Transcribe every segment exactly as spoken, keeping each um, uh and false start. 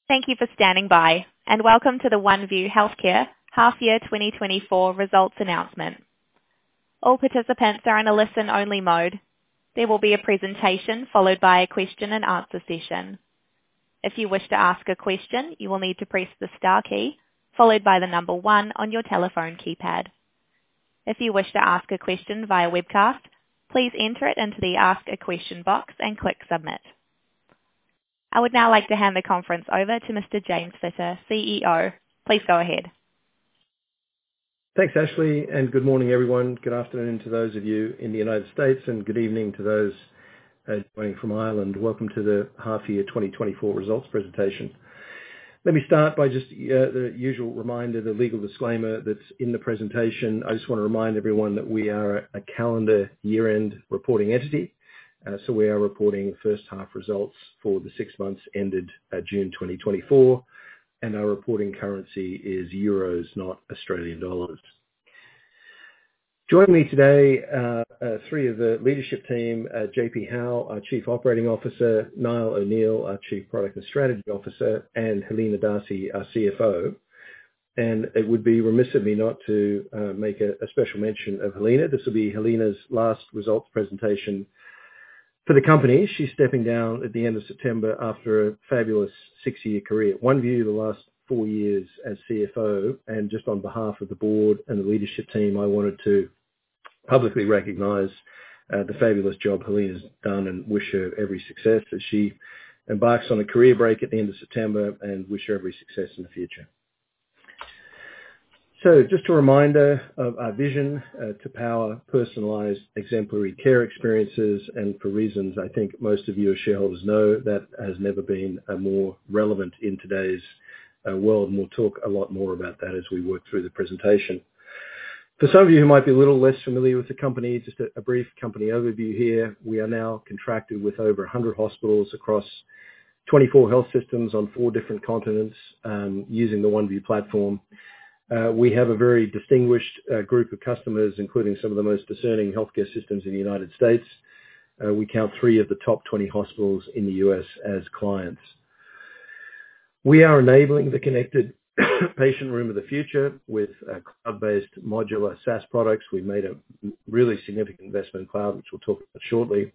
Thank you for standing by, and welcome to the Oneview Healthcare Half Year twenty twenty-four Results Announcement. All participants are in a listen-only mode. There will be a presentation followed by a question and answer session. If you wish to ask a question, you will need to press the star key, followed by the number one on your telephone keypad. If you wish to ask a question via webcast, please enter it into the Ask a Question box and click Submit. I would now like to hand the conference over to Mister James Fitter, C E O. Please go ahead. Thanks, Ashley, and good morning, everyone. Good afternoon to those of you in the United States, and good evening to those uh, joining from Ireland. Welcome to the half-year twenty twenty-four results presentation. Let me start by just uh, the usual reminder, the legal disclaimer that's in the presentation. I just want to remind everyone that we are a calendar year-end reporting entity. Uh, so we are reporting first half results for the six months ended uh, June twenty twenty-four, and our reporting currency is euros, not Australian dollars. Joining me today, uh, uh, three of the leadership team, uh, J P Howe, our Chief Operating Officer, Niall O'Neill, our Chief Product and Strategy Officer, and Helena Darcy, our C F O. And it would be remiss of me not to uh, make a, a special mention of Helena. This will be Helena's last results presentation for the company. She's stepping down at the end of September after a fabulous six-year career at Oneview, the last four years as C F O. And just on behalf of the board and the leadership team, I wanted to publicly recognise uh, the fabulous job Helena's done and wish her every success as she embarks on a career break at the end of September, and wish her every success in the future. So just a reminder of our vision uh, to power personalised exemplary care experiences, and for reasons I think most of you as shareholders know, that has never been uh, more relevant in today's uh, world, and we'll talk a lot more about that as we work through the presentation. For some of you who might be a little less familiar with the company, just a, a brief company overview here. We are now contracted with over one hundred hospitals across twenty-four health systems on four different continents um, using the Oneview platform. Uh, we have a very distinguished uh, group of customers, including some of the most discerning healthcare systems in the United States. Uh, we count three of the top twenty hospitals in the U S as clients. We are enabling the connected patient room of the future with uh, cloud-based modular SaaS products. We've made a really significant investment in cloud, which we'll talk about shortly.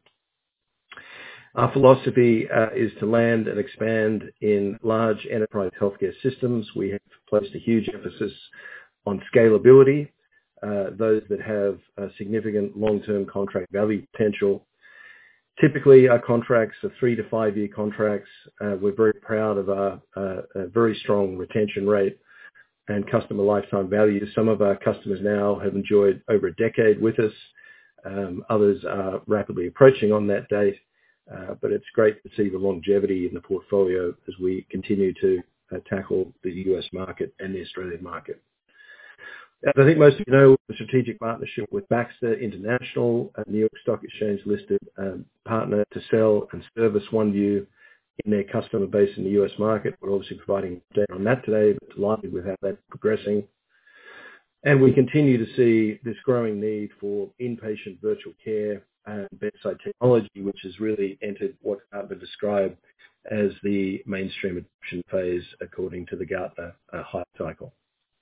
Our philosophy uh, is to land and expand in large enterprise healthcare systems. We have placed a huge emphasis on scalability, uh, those that have uh, significant long-term contract value potential. Typically, our contracts are three to five-year contracts. Uh, we're very proud of our uh, a very strong retention rate and customer lifetime value. Some of our customers now have enjoyed over a decade with us. Um, others are rapidly approaching on that date. Uh, but it's great to see the longevity in the portfolio as we continue to uh, tackle the U S market and the Australian market. As I think most of you know, the strategic partnership with Baxter International, a New York Stock Exchange listed um, partner to sell and service Oneview in their customer base in the U S market. We're obviously providing data on that today, but delighted with how that's progressing. And we continue to see this growing need for inpatient virtual care and bedside technology, which has really entered what Gartner described as the mainstream adoption phase, according to the Gartner uh, hype cycle.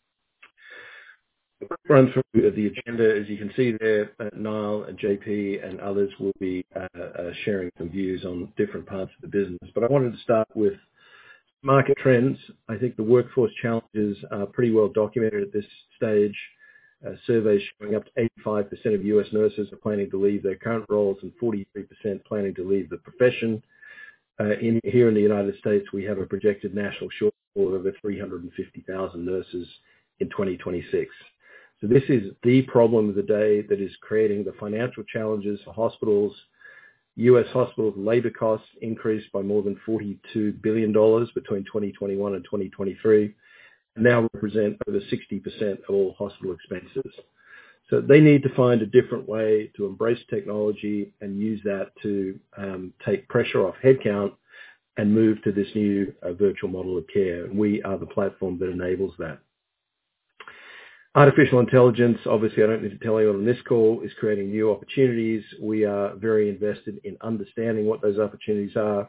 Run through the agenda, as you can see there, uh, Niall and J P and others will be uh, uh, sharing some views on different parts of the business. But I wanted to start with market trends. I think the workforce challenges are pretty well documented at this stage. Uh, surveys showing up to eighty-five percent of U S nurses are planning to leave their current roles and forty-three percent planning to leave the profession. Uh, in, here in the United States, we have a projected national shortfall of over three hundred fifty thousand nurses in twenty twenty-six. So this is the problem of the day that is creating the financial challenges for hospitals. U S hospital labor costs increased by more than forty-two billion dollars between twenty twenty-one and twenty twenty-three. Now represent over sixty percent of all hospital expenses. So they need to find a different way to embrace technology and use that to um, take pressure off headcount and move to this new uh, virtual model of care. And we are the platform that enables that. Artificial intelligence, obviously I don't need to tell you on this call, is creating new opportunities. We are very invested in understanding what those opportunities are,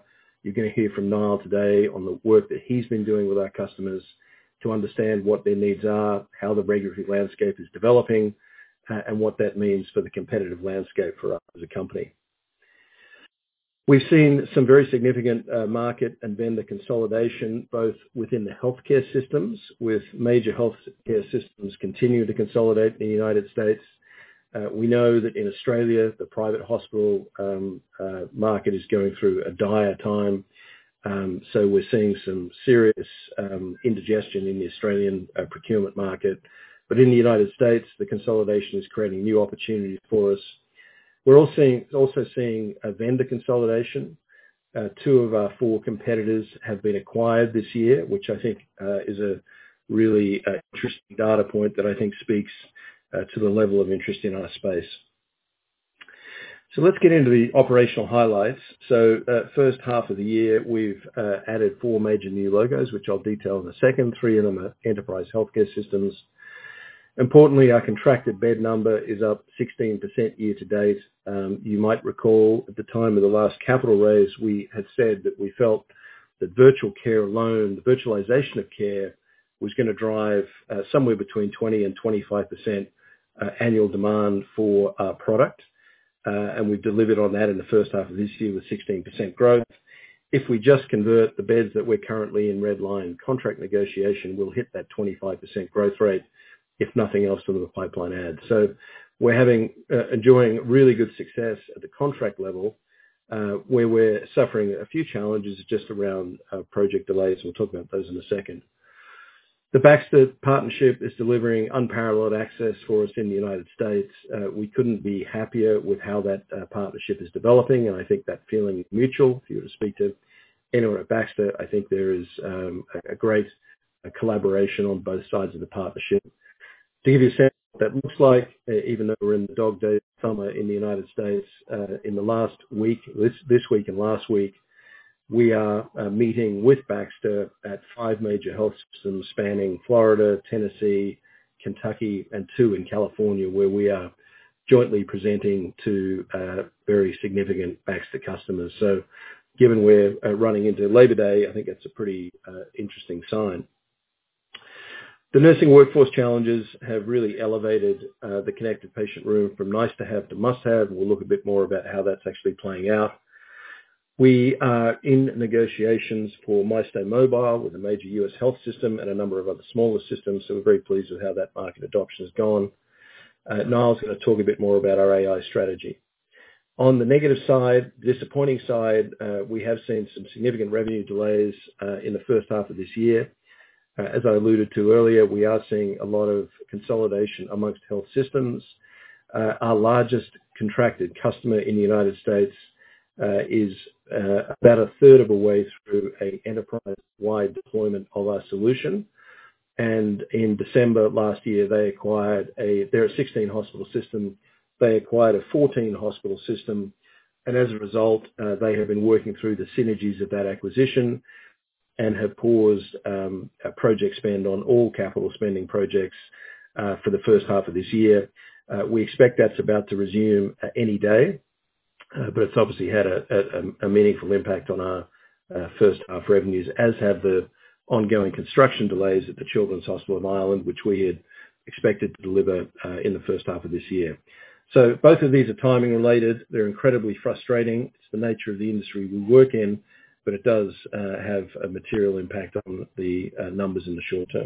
You're going to hear from Niall today on the work that he's been doing with our customers to understand what their needs are, how the regulatory landscape is developing, uh, and what that means for the competitive landscape for us as a company. We've seen some very significant uh, market and vendor consolidation, both within the healthcare systems, with major healthcare systems continuing to consolidate in the United States. Uh, we know that in Australia, the private hospital um, uh, market is going through a dire time. Um, so we're seeing some serious um, indigestion in the Australian uh, procurement market. But in the United States, the consolidation is creating new opportunities for us. We're also seeing, also seeing a vendor consolidation. Uh, two of our four competitors have been acquired this year, which I think uh, is a really uh, interesting data point that I think speaks uh, to the level of interest in our space. So let's get into the operational highlights. So uh, first half of the year, we've uh, added four major new logos, which I'll detail in a second. Three of them are enterprise healthcare systems. Importantly, our contracted bed number is up sixteen percent year to date. Um, you might recall at the time of the last capital raise, we had said that we felt that virtual care alone, the virtualization of care, was going to drive uh, somewhere between twenty and twenty-five percent uh, annual demand for our product. Uh, and we've delivered on that in the first half of this year with sixteen percent growth. If we just convert the beds that we're currently in red line contract negotiation, we'll hit that twenty-five percent growth rate, if nothing else from the pipeline adds. So we're having, uh, enjoying really good success at the contract level, uh, where we're suffering a few challenges just around uh, project delays. We'll talk about those in a second. The Baxter partnership is delivering unparalleled access for us in the United States. Uh, we couldn't be happier with how that uh, partnership is developing, and I think that feeling is mutual. If you were to speak to anyone at Baxter, I think there is um, a, a great uh, collaboration on both sides of the partnership. To give you a sense of what that looks like, uh, even though we're in the dog days of summer in the United States, uh, in the last week, this, this week and last week, we are uh, meeting with Baxter at five major health systems spanning Florida, Tennessee, Kentucky, and two in California, where we are jointly presenting to uh, very significant Baxter customers. So given we're uh, running into Labor Day, I think that's a pretty uh, interesting sign. The nursing workforce challenges have really elevated uh, the connected patient room from nice to have to must have. We'll look a bit more about how that's actually playing out. We are in negotiations for MyStay Mobile with a major U S health system and a number of other smaller systems, so we're very pleased with how that market adoption has gone. Uh, Niall's going to talk a bit more about our A I strategy. On the negative side, disappointing side, uh, we have seen some significant revenue delays uh, in the first half of this year. Uh, as I alluded to earlier, we are seeing a lot of consolidation amongst health systems. Uh, our largest contracted customer in the United States uh, is uh, about a third of a way through an enterprise-wide deployment of our solution. And in December last year, they acquired a, they're a sixteen hospital system. They acquired a fourteen hospital system. And as a result, uh, they have been working through the synergies of that acquisition and have paused um, a project spend on all capital spending projects uh, for the first half of this year. Uh, we expect that's about to resume uh, any day, uh, but it's obviously had a, a, a meaningful impact on our uh, first half revenues, as have the ongoing construction delays at the Children's Hospital of Ireland, which we had expected to deliver uh, in the first half of this year. So both of these are timing related. They're incredibly frustrating. It's the nature of the industry we work in, but it does uh, have a material impact on the uh, numbers in the short term.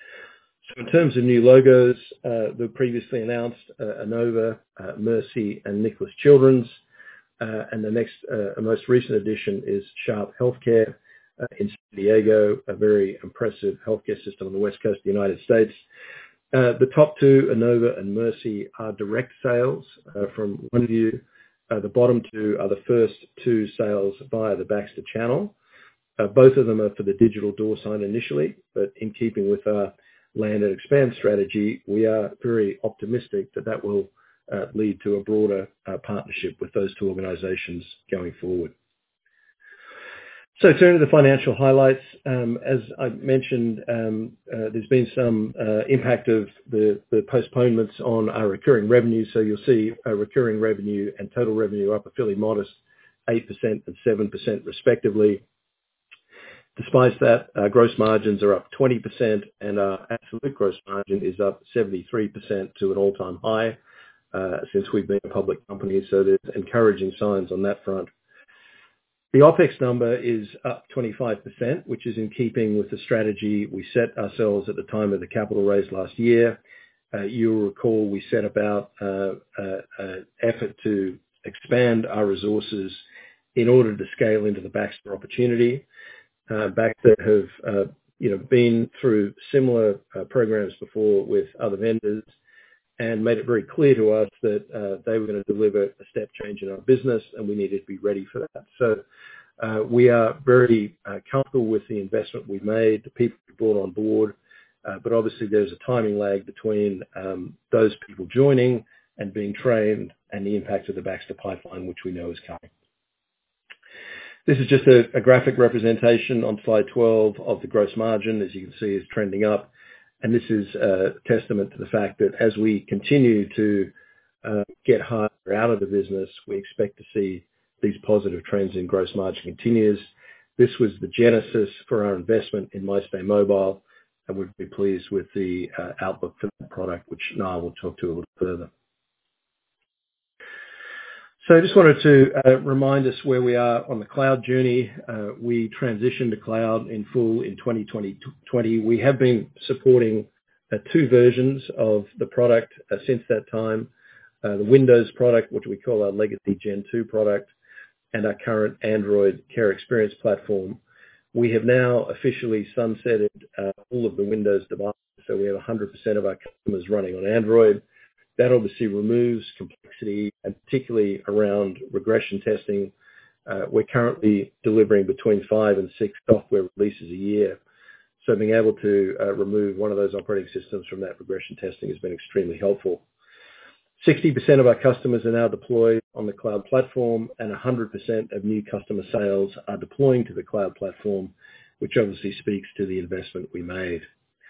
So in terms of new logos, uh, the previously announced uh, Inova, uh, Mercy, and Nicholas Children's, uh, and the next, uh, most recent addition is Sharp Healthcare uh, in San Diego, a very impressive healthcare system on the west coast of the United States. Uh, the top two, Inova and Mercy, are direct sales uh, from OneView. Uh, the bottom two are the first two sales via the Baxter channel. Uh, both of them are for the digital door sign initially, but in keeping with our land and expand strategy, we are very optimistic that that will uh, lead to a broader uh, partnership with those two organizations going forward. So turning to the financial highlights, um, as I mentioned, um, uh, there's been some uh, impact of the, the postponements on our recurring revenue. So you'll see a recurring revenue and total revenue up a fairly modest eight percent and seven percent respectively. Despite that, our gross margins are up twenty percent and our absolute gross margin is up seventy-three percent to an all-time high uh, since we've been a public company. So there's encouraging signs on that front. The OPEX number is up twenty-five percent, which is in keeping with the strategy we set ourselves at the time of the capital raise last year. Uh, you'll recall we set about uh, uh, uh, effort to expand our resources in order to scale into the Baxter opportunity. Uh, Baxter have, uh, you know, been through similar uh, programs before with other vendors and made it very clear to us that uh, they were going to deliver a step change in our business and we needed to be ready for that. So uh, we are very uh, comfortable with the investment we made, the people we brought on board, uh, but obviously there's a timing lag between um, those people joining and being trained and the impact of the Baxter pipeline, which we know is coming. This is just a, a graphic representation on slide twelve of the gross margin, as you can see, is trending up. And this is a testament to the fact that as we continue to uh, get higher out of the business, we expect to see these positive trends in gross margin continues. This was the genesis for our investment in MyStay Mobile, and we'd be pleased with the uh, outlook for that product, which Niall will talk to a little further. So I just wanted to uh, remind us where we are on the cloud journey. Uh, we transitioned to cloud in full in twenty twenty. We have been supporting uh, two versions of the product uh, since that time, uh, the Windows product, which we call our legacy Gen two product, and our current Android Care Experience platform. We have now officially sunsetted uh, all of the Windows devices, so we have one hundred percent of our customers running on Android. That obviously removes complexity, and particularly around regression testing. Uh, we're currently delivering between five and six software releases a year. So being able to uh, remove one of those operating systems from that regression testing has been extremely helpful. sixty percent of our customers are now deployed on the cloud platform, and one hundred percent of new customer sales are deploying to the cloud platform, which obviously speaks to the investment we made.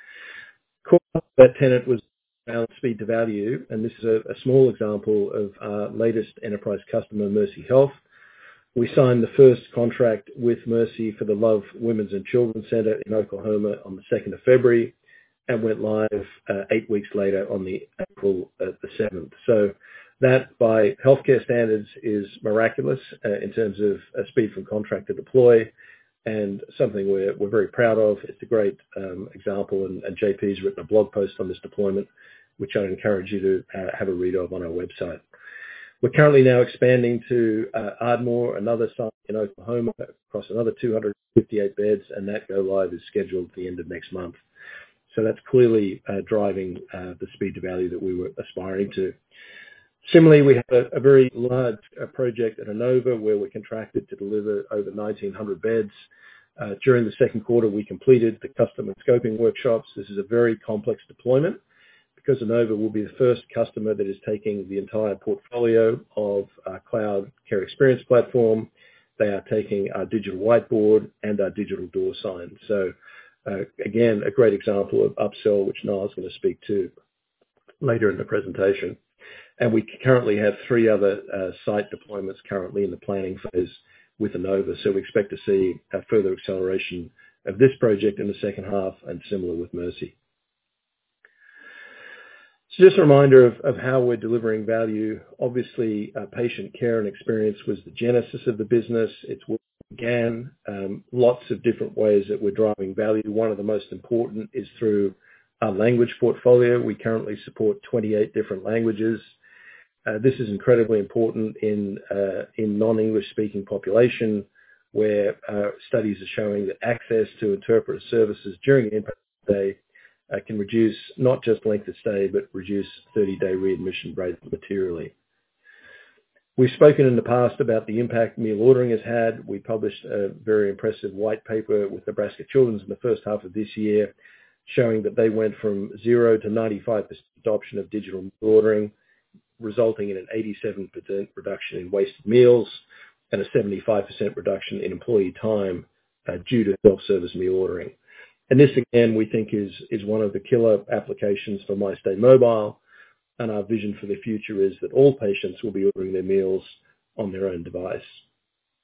Core that tenet was around speed to value, and this is a, a small example of our latest enterprise customer, Mercy Health. We signed the first contract with Mercy for the Love Women's and Children's Center in Oklahoma on the second of February and went live uh, eight weeks later on the April uh, the seventh. So that, by healthcare standards, is miraculous uh, in terms of uh, speed from contract to deploy, and something we're, we're very proud of. It's a great um, example, and, and J P's written a blog post on this deployment, which I'd encourage you to uh, have a read of on our website. We're currently now expanding to uh, Ardmore, another site in Oklahoma, across another two hundred fifty-eight beds, and that go live is scheduled at the end of next month. So that's clearly uh, driving uh, the speed to value that we were aspiring to. Similarly, we have a, a very large uh, project at Inova where we're contracted to deliver over nineteen hundred beds. Uh, during the second quarter, we completed the custom and scoping workshops. This is a very complex deployment, because Inova will be the first customer that is taking the entire portfolio of our cloud care experience platform. They are taking our digital whiteboard and our digital door sign. So uh, again, a great example of upsell, which Niall's going to speak to later in the presentation. And we currently have three other uh, site deployments currently in the planning phase with Inova. So we expect to see a further acceleration of this project in the second half, and similar with Mercy. So just a reminder of, of how we're delivering value. Obviously, uh, patient care and experience was the genesis of the business. It's where it began. Um, lots of different ways that we're driving value. One of the most important is through our language portfolio. We currently support twenty-eight different languages. Uh, this is incredibly important in uh, in non-English speaking population, where uh, studies are showing that access to interpreter services during an inpatient stay Uh, can reduce not just length of stay, but reduce thirty-day readmission rates materially. We've spoken in the past about the impact meal ordering has had. We published a very impressive white paper with Nebraska Children's in the first half of this year, showing that they went from zero to ninety-five percent adoption of digital meal ordering, resulting in an eighty-seven percent reduction in wasted meals and a seventy-five percent reduction in employee time uh, due to self-service meal ordering. And this, again, we think is, is one of the killer applications for MyStay Mobile. And our vision for the future is that all patients will be ordering their meals on their own device.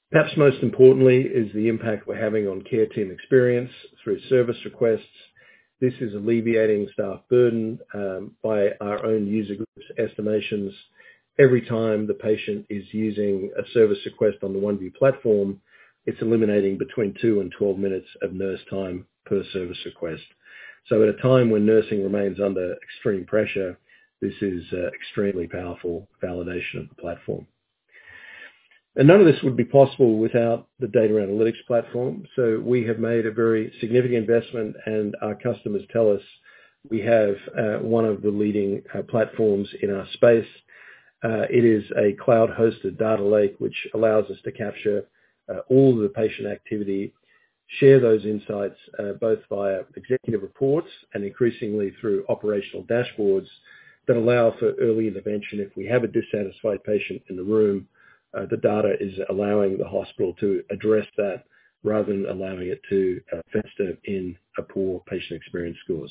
Perhaps most importantly is the impact we're having on care team experience through service requests. This is alleviating staff burden um, by our own user groups estimations. Every time the patient is using a service request on the OneView platform, it's eliminating between two and twelve minutes of nurse time per service request. So at a time when nursing remains under extreme pressure, this is uh, extremely powerful validation of the platform. And none of this would be possible without the data analytics platform. So we have made a very significant investment, and our customers tell us we have uh, one of the leading uh, platforms in our space. Uh, it is a cloud-hosted data lake which allows us to capture uh, all of the patient activity, share those insights uh, both via executive reports and increasingly through operational dashboards that allow for early intervention if we have a dissatisfied patient in the room. Uh, the data is allowing the hospital to address that rather than allowing it to uh, fester in a poor patient experience scores.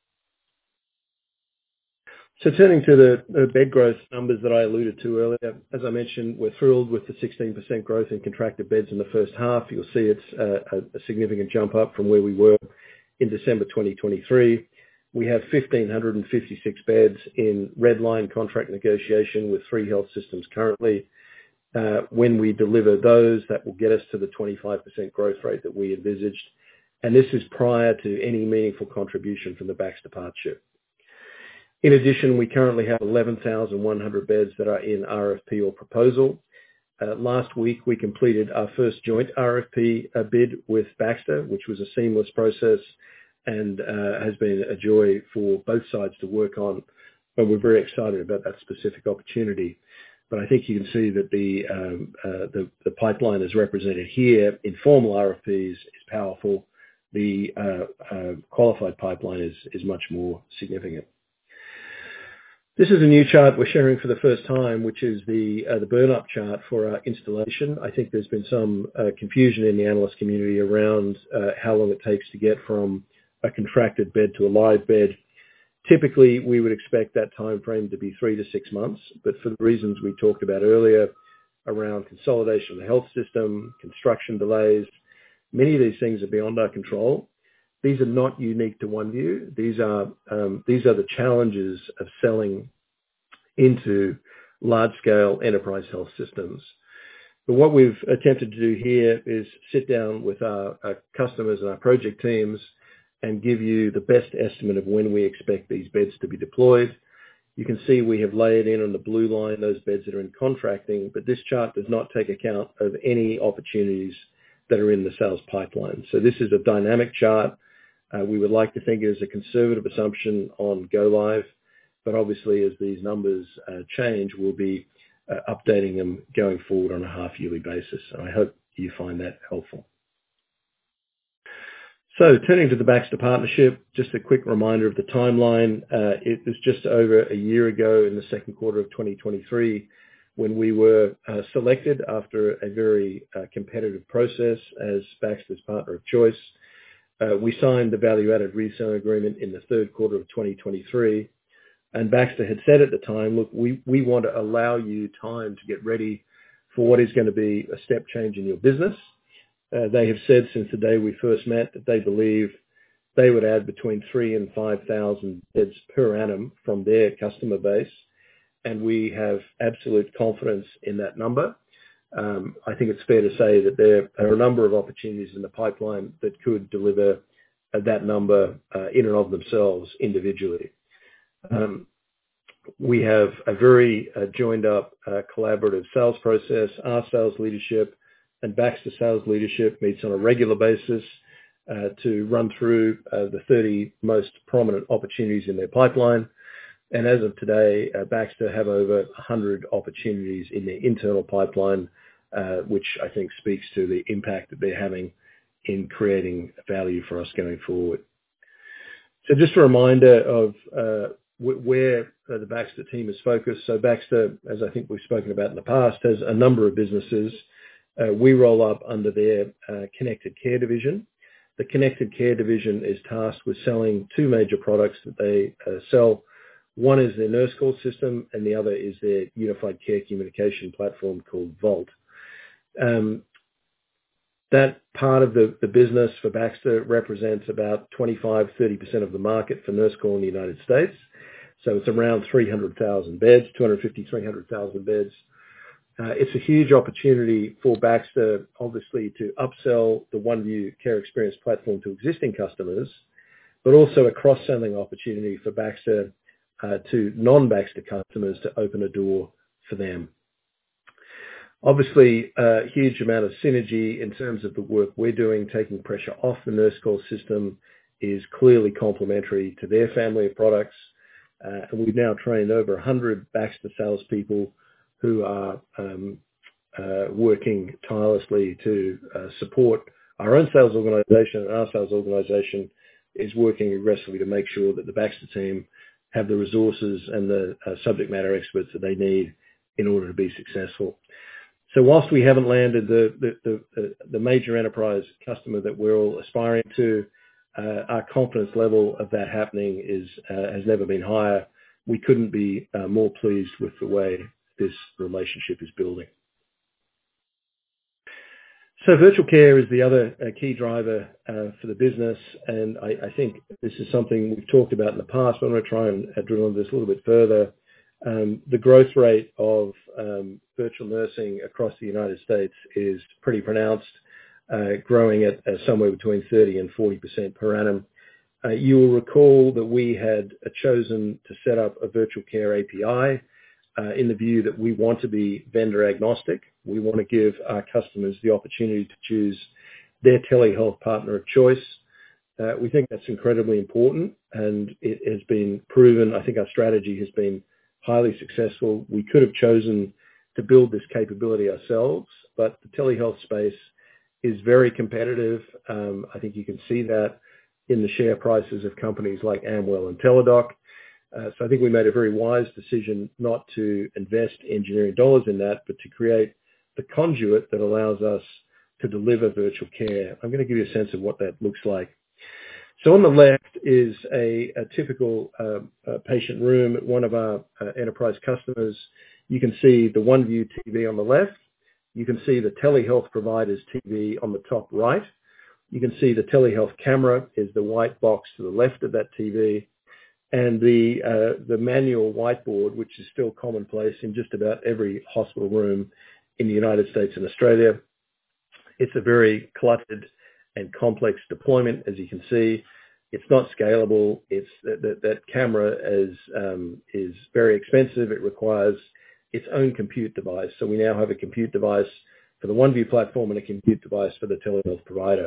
So turning to the, the bed growth numbers that I alluded to earlier, as I mentioned, we're thrilled with the sixteen percent growth in contracted beds in the first half. You'll see it's a, a significant jump up from where we were in December twenty twenty-three. We have one thousand five hundred fifty-six beds in red line contract negotiation with three health systems currently. Uh, when we deliver those, that will get us to the twenty-five percent growth rate that we envisaged. And this is prior to any meaningful contribution from the Baxter partnership. In addition, we currently have eleven thousand one hundred beds that are in R F P or proposal. Uh, last week, we completed our first joint R F P uh, bid with Baxter, which was a seamless process and uh, has been a joy for both sides to work on. And we're very excited about that specific opportunity. But I think you can see that the, um, uh, the the pipeline is represented here. Informal R F Ps is powerful. The uh, uh, qualified pipeline is is much more significant. This is a new chart we're sharing for the first time, which is the uh, the burn-up chart for our installation. I think there's been some uh, confusion in the analyst community around uh, how long it takes to get from a contracted bed to a live bed. Typically, we would expect that time frame to be three to six months, but for the reasons we talked about earlier around consolidation of the health system, construction delays, many of these things are beyond our control. These are not unique to OneView. These are um, these are the challenges of selling into large-scale enterprise health systems. But what we've attempted to do here is sit down with our, our customers and our project teams and give you the best estimate of when we expect these beds to be deployed. You can see we have layered in on the blue line those beds that are in contracting, but this chart does not take account of any opportunities that are in the sales pipeline. So this is a dynamic chart. Uh, we would like to think it is a conservative assumption on go live, but obviously as these numbers uh, change, we'll be uh, updating them going forward on a half-yearly basis. And I hope you find that helpful. So turning to the Baxter partnership, just a quick reminder of the timeline. Uh, it was just over a year ago in the second quarter of twenty twenty-three when we were uh, selected after a very uh, competitive process as Baxter's partner of choice. Uh, we signed the value-added reseller agreement in the third quarter of twenty twenty-three, and Baxter had said at the time, look, we, we want to allow you time to get ready for what is going to be a step change in your business. Uh, they have said since the day we first met that they believe they would add between three and five thousand beds per annum from their customer base, and we have absolute confidence in that number. Um, I think it's fair to say that there are a number of opportunities in the pipeline that could deliver uh, that number uh, in and of themselves individually. Um, we have a very uh, joined up uh, collaborative sales process. Our sales leadership and Baxter sales leadership meets on a regular basis uh, to run through uh, the thirty most prominent opportunities in their pipeline. And as of today, uh, Baxter have over one hundred opportunities in their internal pipeline, uh, which I think speaks to the impact that they're having in creating value for us going forward. So just a reminder of uh, w- where uh, the Baxter team is focused. So Baxter, as I think we've spoken about in the past, has a number of businesses. Uh, we roll up under their uh, Connected Care division. The Connected Care division is tasked with selling two major products that they uh, sell. One is their nurse call system, and the other is their unified care communication platform called Vault. Um, That part of the, the business for Baxter represents about twenty-five, thirty percent of the market for nurse call in the United States. So it's around three hundred thousand beds, two hundred fifty, three hundred thousand beds. Uh, it's a huge opportunity for Baxter, obviously, to upsell the OneView Care Experience platform to existing customers, but also a cross-selling opportunity for Baxter uh, to non-Baxter customers to open a door for them. Obviously, a huge amount of synergy in terms of the work we're doing, taking pressure off the nurse call system is clearly complementary to their family of products. Uh, and we've now trained over one hundred Baxter salespeople who are um, uh, working tirelessly to uh, support our own sales organization, and our sales organization is working aggressively to make sure that the Baxter team have the resources and the uh, subject matter experts that they need in order to be successful. So whilst we haven't landed the, the, the, the major enterprise customer that we're all aspiring to, uh, our confidence level of that happening is uh, has never been higher. We couldn't be uh, more pleased with the way this relationship is building. So virtual care is the other uh, key driver uh, for the business, and I, I think this is something we've talked about in the past, but I'm going to try and uh, drill into this a little bit further. Um, the growth rate of um, virtual nursing across the United States is pretty pronounced, uh, growing at uh, somewhere between thirty and forty percent per annum. Uh, you will recall that we had uh, chosen to set up a virtual care A P I uh, in the view that we want to be vendor agnostic. We want to give our customers the opportunity to choose their telehealth partner of choice. Uh, we think that's incredibly important, and it has been proven. I think our strategy has been highly successful. We could have chosen to build this capability ourselves, but the telehealth space is very competitive. Um, I think you can see that in the share prices of companies like Amwell and Teladoc. Uh, so I think we made a very wise decision not to invest engineering dollars in that, but to create the conduit that allows us to deliver virtual care. I'm going to give you a sense of what that looks like. So on the left is a, a typical uh, uh, patient room at one of our uh, enterprise customers. You can see the OneView T V on the left. You can see the telehealth provider's T V on the top right. You can see the telehealth camera is the white box to the left of that T V. And the uh, the manual whiteboard, which is still commonplace in just about every hospital room in the United States and Australia. It's a very cluttered and complex deployment, as you can see. It's not scalable. It's that, that, that camera is um, is very expensive. It requires its own compute device. So we now have a compute device for the OneView platform and a compute device for the telehealth provider.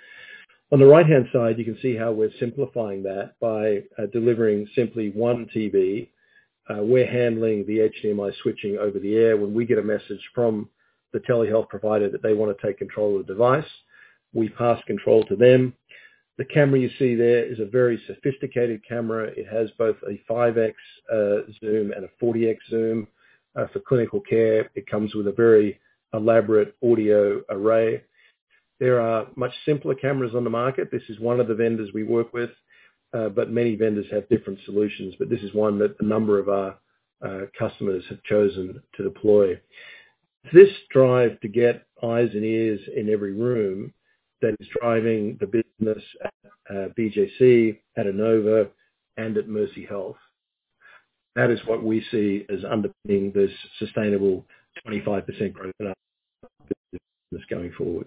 On the right-hand side, you can see how we're simplifying that by uh, delivering simply one T V. Uh, we're handling the H D M I switching over the air. When we get a message from the telehealth provider that they want to take control of the device, we pass control to them. The camera you see there is a very sophisticated camera. It has both a five X uh, zoom and a forty X zoom uh, for clinical care. It comes with a very elaborate audio array. There are much simpler cameras on the market. This is one of the vendors we work with, uh, but many vendors have different solutions. But this is one that a number of our uh, customers have chosen to deploy. This drive to get eyes and ears in every room that is driving the business at uh, B J C, at Inova, and at Mercy Health. That is what we see as underpinning this sustainable twenty-five percent growth in our business going forward.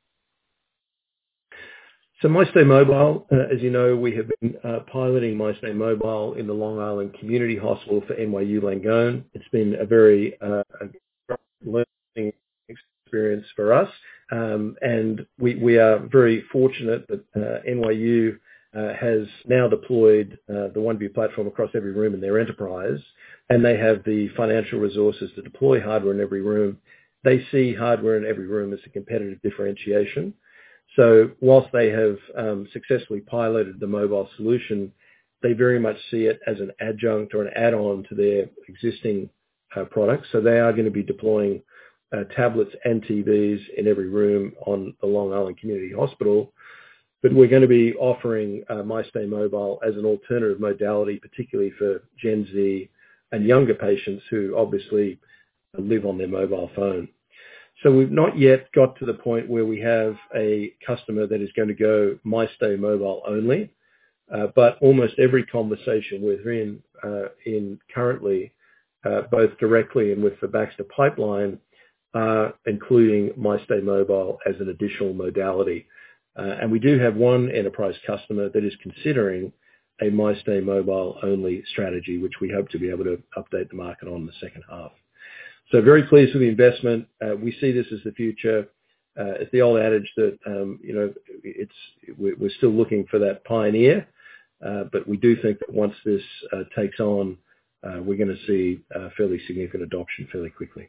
So MyStay Mobile, uh, as you know, we have been uh, piloting MyStay Mobile in the Long Island Community Hospital for N Y U Langone. It's been a very uh, a learning experience for us, um, and we, we are very fortunate that uh, N Y U uh, has now deployed uh, the OneView platform across every room in their enterprise, and they have the financial resources to deploy hardware in every room. They see hardware in every room as a competitive differentiation. So whilst they have um, successfully piloted the mobile solution, they very much see it as an adjunct or an add-on to their existing uh, products. So they are going to be deploying uh, tablets and T Vs in every room on the Long Island Community Hospital. But we're going to be offering uh, MyStay Mobile as an alternative modality, particularly for Gen Z and younger patients who obviously live on their mobile phone. So we've not yet got to the point where we have a customer that is going to go MyStay Mobile only, uh, but almost every conversation we're in, uh, in currently, uh, both directly and with the Baxter pipeline, uh, including MyStay Mobile as an additional modality. Uh, and we do have one enterprise customer that is considering a MyStay Mobile only strategy, which we hope to be able to update the market on in the second half. So very pleased with the investment. Uh, we see this as the future. Uh, it's the old adage that, um, you know, it's, we're, we're still looking for that pioneer, uh, but we do think that once this uh, takes on, uh, we're going to see uh, fairly significant adoption fairly quickly.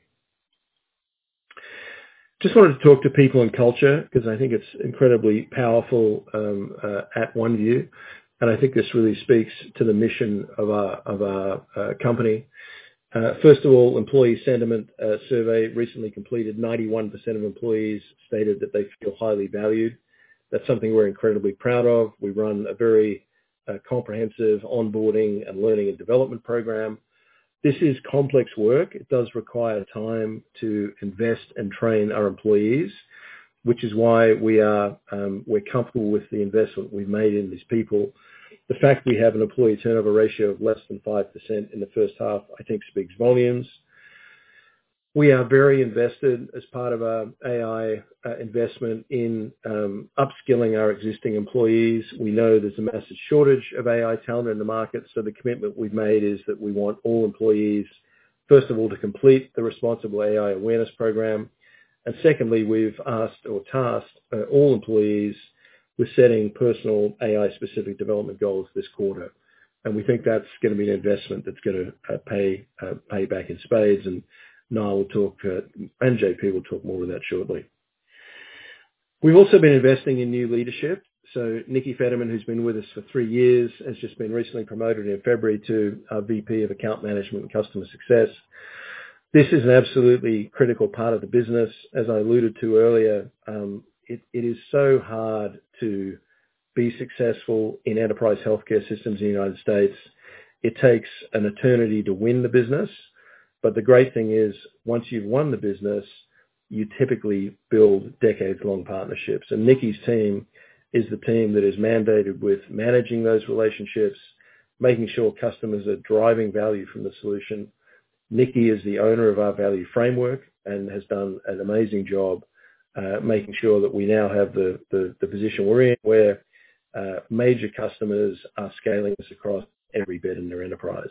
Just wanted to talk to people and culture because I think it's incredibly powerful um, uh, at OneView, and I think this really speaks to the mission of our of our uh, company. Uh, first of all, employee sentiment uh, survey recently completed. ninety-one percent of employees stated that they feel highly valued. That's something we're incredibly proud of. We run a very uh, comprehensive onboarding and learning and development program. This is complex work. It does require time to invest and train our employees, which is why we are um, we're comfortable with the investment we've made in these people. The fact we have an employee turnover ratio of less than five percent in the first half, I think, speaks volumes. We are very invested as part of our A I uh, investment in um, upskilling our existing employees. We know there's a massive shortage of A I talent in the market, so the commitment we've made is that we want all employees, first of all, to complete the Responsible A I Awareness Program, and secondly, we've asked or tasked uh, all employees with setting personal A I-specific development goals this quarter. And we think that's going to be an investment that's going to uh, pay uh, pay back in spades. And Niall will talk, uh, and J P will talk more of that shortly. We've also been investing in new leadership. So Nikki Federman, who's been with us for three years, has just been recently promoted in February to our V P of Account Management and Customer Success. This is an absolutely critical part of the business. As I alluded to earlier, um, it, it is so hard to be successful in enterprise healthcare systems in the United States. It takes an eternity to win the business. But the great thing is, once you've won the business, you typically build decades-long partnerships. And Nikki's team is the team that is mandated with managing those relationships, making sure customers are driving value from the solution. Nikki is the owner of our value framework and has done an amazing job uh, making sure that we now have the, the, the position we're in where uh, major customers are scaling us across every bed in their enterprise.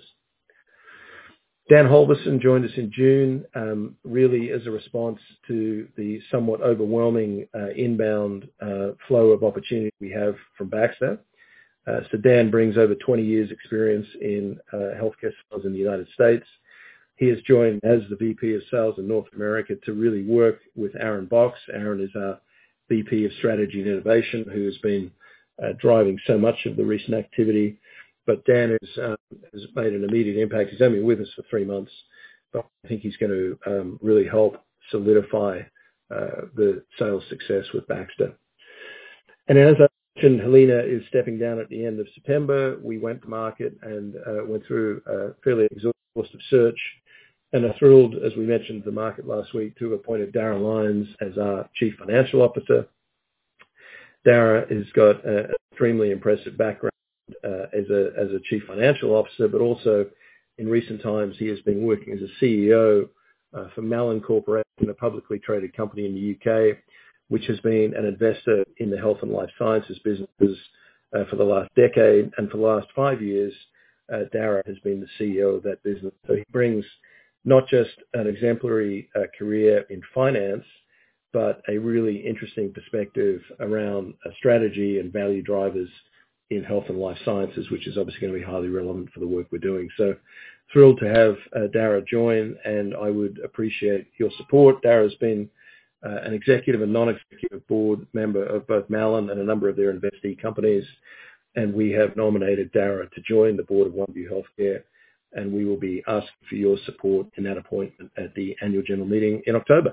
Dan Holverson joined us in June, um, really as a response to the somewhat overwhelming uh, inbound uh, flow of opportunity we have from Baxter. Uh, so Dan brings over twenty years experience in uh, healthcare sales in the United States. He has joined as the V P of Sales in North America to really work with Aaron Box. Aaron is our V P of Strategy and Innovation, who has been uh, driving so much of the recent activity. But Dan has, um, has made an immediate impact. He's only been with us for three months, but I think he's going to um, really help solidify uh, the sales success with Baxter. And as I mentioned, Helena is stepping down at the end of September. We went to market and uh, went through a fairly exhaustive search and are thrilled, as we mentioned to the market last week, to have appointed Darragh Lyons as our Chief Financial Officer. Darragh has got an extremely impressive background Uh, as a as a chief financial officer, but also in recent times he has been working as a C E O uh, for Malin Corporation, a publicly traded company in the U K, which has been an investor in the health and life sciences businesses uh, for the last decade, and for the last five years, uh, Darragh has been the C E O of that business. So he brings not just an exemplary uh, career in finance, but a really interesting perspective around uh, strategy and value drivers in health and life sciences, which is obviously going to be highly relevant for the work we're doing. So thrilled to have uh, Darragh join, and I would appreciate your support. Darragh's been uh, an executive and non-executive board member of both Malin and a number of their investee companies, and we have nominated Darragh to join the board of OneView Healthcare, and we will be asking for your support in that appointment at the annual general meeting in October.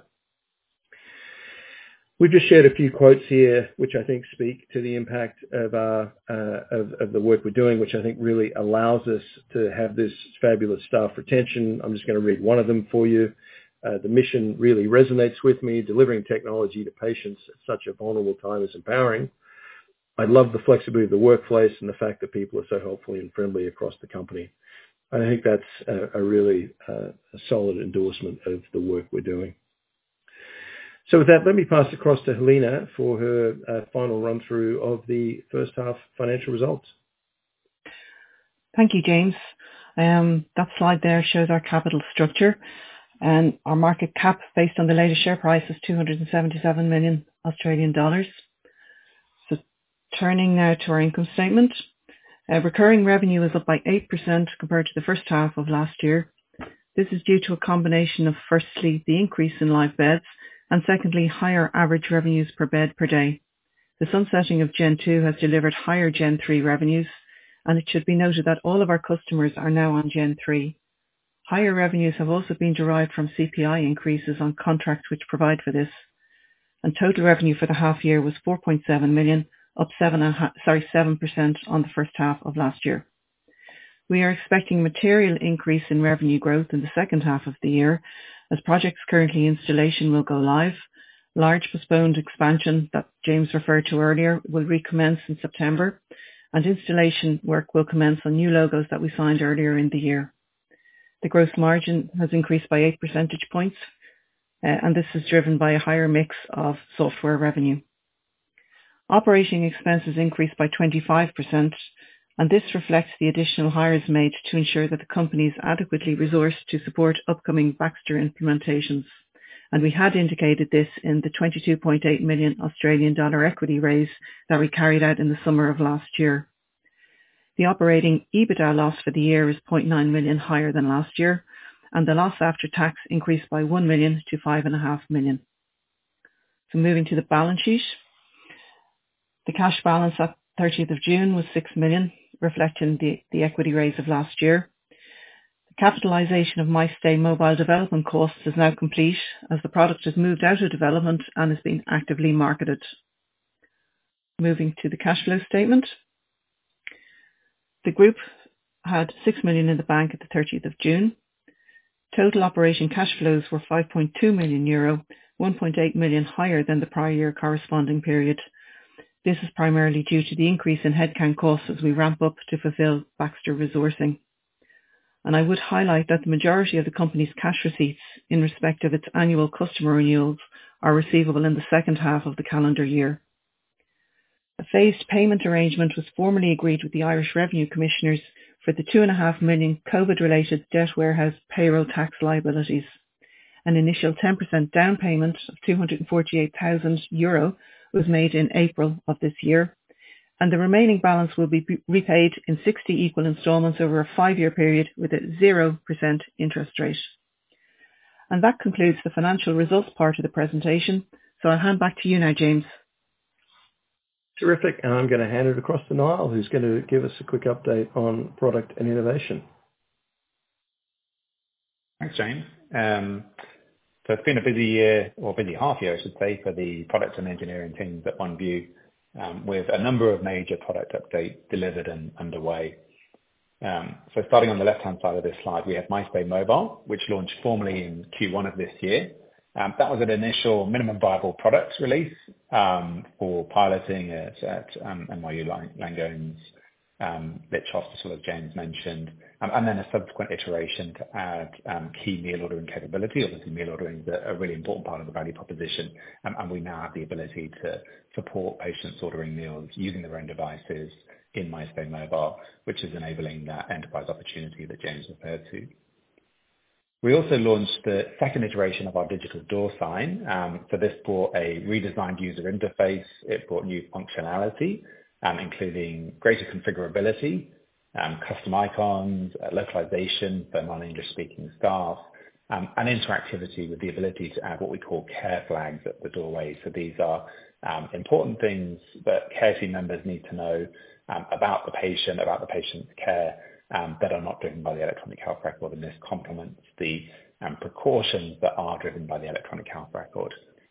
We've just shared a few quotes here, which I think speak to the impact of, our, uh, of, of the work we're doing, which I think really allows us to have this fabulous staff retention. I'm just going to read one of them for you. Uh, the mission really resonates with me. Delivering technology to patients at such a vulnerable time is empowering. I love the flexibility of the workplace and the fact that people are so helpful and friendly across the company. I think that's a, a really uh, a solid endorsement of the work we're doing. So with that, let me pass across to Helena for her uh, final run through of the first half financial results. Thank you, James. Um, that slide there shows our capital structure, and our market cap based on the latest share price is two hundred seventy-seven million Australian dollars. So turning now to our income statement, uh, recurring revenue is up by eight percent compared to the first half of last year. This is due to a combination of, firstly, the increase in live beds, and secondly, higher average revenues per bed per day. The sunsetting of Gen two has delivered higher Gen three revenues, and it should be noted that all of our customers are now on Gen three. Higher revenues have also been derived from C P I increases on contracts which provide for this. And total revenue for the half year was four point seven million, up seven, sorry, seven percent on the first half of last year. We are expecting material increase in revenue growth in the second half of the year, as projects currently in installation will go live. Large postponed expansion that James referred to earlier will recommence in September, and installation work will commence on new logos that we signed earlier in the year. The gross margin has increased by eight percentage points, uh, and this is driven by a higher mix of software revenue. Operating expenses increased by twenty-five percent, and this reflects the additional hires made to ensure that the company is adequately resourced to support upcoming Baxter implementations. And we had indicated this in the twenty-two point eight million Australian dollar equity raise that we carried out in the summer of last year. The operating EBITDA loss for the year is zero point nine million higher than last year, and the loss after tax increased by one million to five point five million. So moving to the balance sheet, the cash balance at thirtieth of June was six million, reflecting the, the equity raise of last year. The capitalisation of MyStay mobile development costs is now complete, as the product has moved out of development and is being actively marketed. Moving to the cash flow statement. The group had six million in the bank at the thirtieth of June. Total operating cash flows were five point two million euro, one point eight million higher than the prior year corresponding period. This is primarily due to the increase in headcount costs as we ramp up to fulfill Baxter resourcing. And I would highlight that the majority of the company's cash receipts in respect of its annual customer renewals are receivable in the second half of the calendar year. A phased payment arrangement was formally agreed with the Irish Revenue Commissioners for the two point five million COVID-related debt warehouse payroll tax liabilities. An initial ten percent down payment of two hundred forty-eight thousand euro was made in April of this year, and the remaining balance will be repaid in sixty equal instalments over a five-year period with a zero percent interest rate. And that concludes the financial results part of the presentation, so I'll hand back to you now, James. Terrific, and I'm going to hand it across to Niall, who's going to give us a quick update on product and innovation. Thanks, James. Um, so it's been a busy year, or busy half year, I should say, for the product and engineering teams at OneView, um, with a number of major product updates delivered and underway. Um, so starting on the left-hand side of this slide, we have MyStay Mobile, which launched formally in Q one of this year. Um, that was an initial minimum viable product release um, for piloting at, at um, N Y U Langone's um, Litch Hospital, as James mentioned, um, and then a subsequent iteration to add um, key meal ordering capability. Obviously, meal ordering is a, a really important part of the value proposition, um, and we now have the ability to support patients ordering meals using their own devices in MyStay Mobile, which is enabling that enterprise opportunity that James referred to. We also launched the second iteration of our digital door sign. Um, so this brought a redesigned user interface. It brought new functionality, um, including greater configurability, um, custom icons, uh, localization for non-English speaking staff, um, and interactivity with the ability to add what we call care flags at the doorway. So these are um, important things that care team members need to know um, about the patient, about the patient's care, Um, that are not driven by the electronic health record, and this complements the um, precautions that are driven by the electronic health record.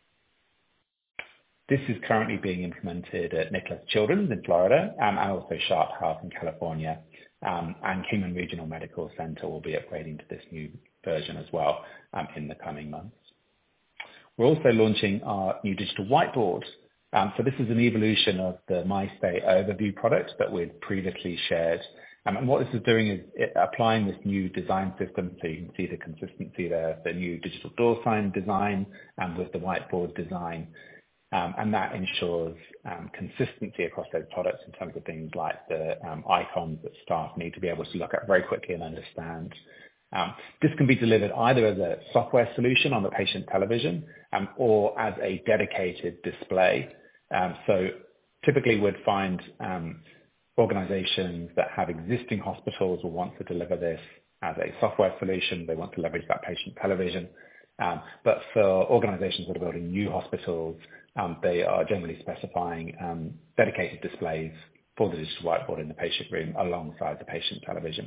This is currently being implemented at Nicholas Children's in Florida um, and also Sharp Health in California, um, and Kingman Regional Medical Center will be upgrading to this new version as well um, in the coming months. We're also launching our new digital whiteboard. Um, so this is an evolution of the MyStay Overview product that we'd previously shared. Um, and what this is doing is it, applying this new design system, so you can see the consistency there, the new digital door sign design and with the whiteboard design. Um, and that ensures um, consistency across those products in terms of things like the um, icons that staff need to be able to look at very quickly and understand. Um, this can be delivered either as a software solution on the patient television um, or as a dedicated display. Um, so typically we'd find um, organizations that have existing hospitals will want to deliver this as a software solution. They want to leverage that patient television. Um, but for organizations that are building new hospitals, um, they are generally specifying um, dedicated displays for the digital whiteboard in the patient room alongside the patient television.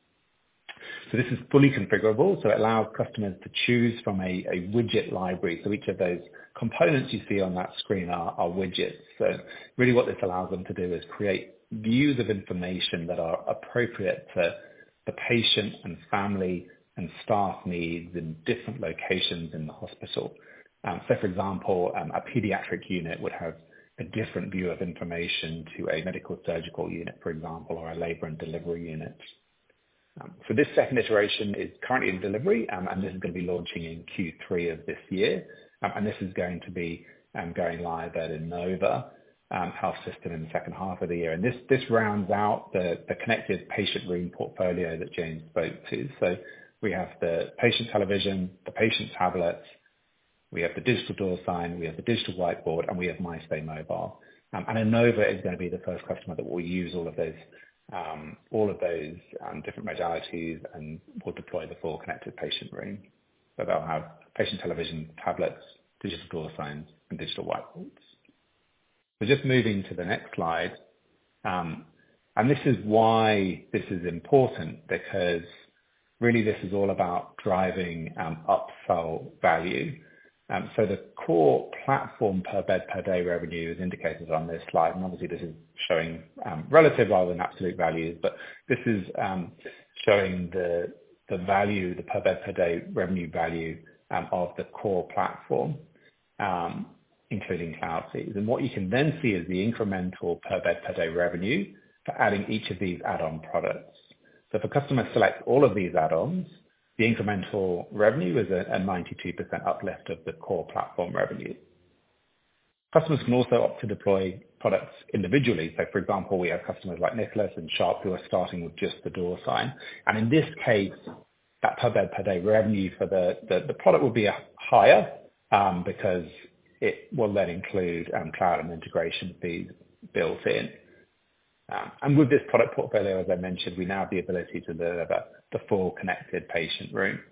So this is fully configurable, so it allows customers to choose from a, a widget library. So each of those components you see on that screen are, are widgets. So really what this allows them to do is create views of information that are appropriate to the patient and family and staff needs in different locations in the hospital. Um, so for example, um, a pediatric unit would have a different view of information to a medical surgical unit, for example, or a labour and delivery unit. Um, so this second iteration is currently in delivery, um, and this is going to be launching in Q three of this year. Um, and this is going to be um, going live at Inova um, Health System in the second half of the year. And this this rounds out the, the connected patient room portfolio that James spoke to. So we have the patient television, the patient tablets, we have the digital door sign, we have the digital whiteboard, and we have MyStay Mobile. Um, and Inova is going to be the first customer that will use all of those Um, all of those um, different modalities and will deploy the full connected patient room. So they'll have patient television, tablets, digital door signs, and digital whiteboards. So just moving to the next slide, um, and this is why this is important, because really this is all about driving um, upsell value. Um, so the core platform per bed per day revenue is indicated on this slide, and obviously this is showing um, relative rather than absolute values, but this is um, showing the the value, the per bed per day revenue value um, of the core platform, um, including cloud fees. And what you can then see is the incremental per bed per day revenue for adding each of these add-on products. So if a customer selects all of these add-ons, the incremental revenue is a, a ninety-two percent uplift of the core platform revenue. Customers can also opt to deploy products individually. So, for example, we have customers like Nicholas and Sharp who are starting with just the door sign. And in this case, that per bed per day revenue for the, the, the product will be a higher um, because it will then include um, cloud and integration fees built in. Um, and with this product portfolio, as I mentioned, we now have the ability to deliver the full connected patient room.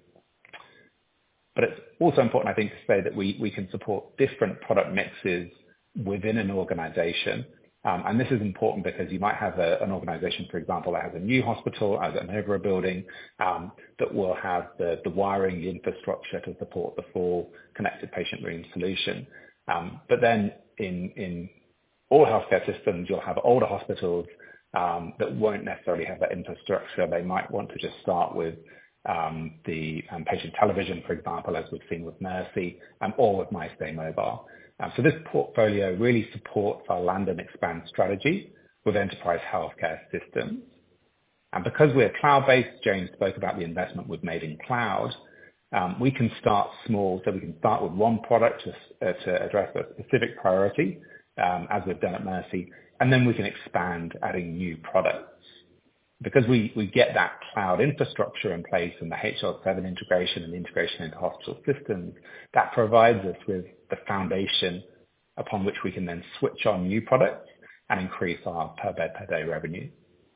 But it's also important, I think, to say that we, we can support different product mixes within an organization. Um, and this is important because you might have a, an organization, for example, that has a new hospital, as an over a building, um, that will have the, the wiring, the infrastructure to support the full connected patient room solution. Um, but then in, in all healthcare systems, you'll have older hospitals um, that won't necessarily have that infrastructure. They might want to just start with um, the um, patient television, for example, as we've seen with Mercy, um, or with MyStay Mobile. Um, so this portfolio really supports our land and expand strategy with enterprise healthcare systems. And because we're cloud-based, James spoke about the investment we've made in cloud, um, we can start small. So we can start with one product to, uh, to address a specific priority, Um, as we've done at Mercy, and then we can expand adding new products. Because we, we get that cloud infrastructure in place and the H L seven integration and integration into hospital systems, that provides us with the foundation upon which we can then switch on new products and increase our per bed per day revenue.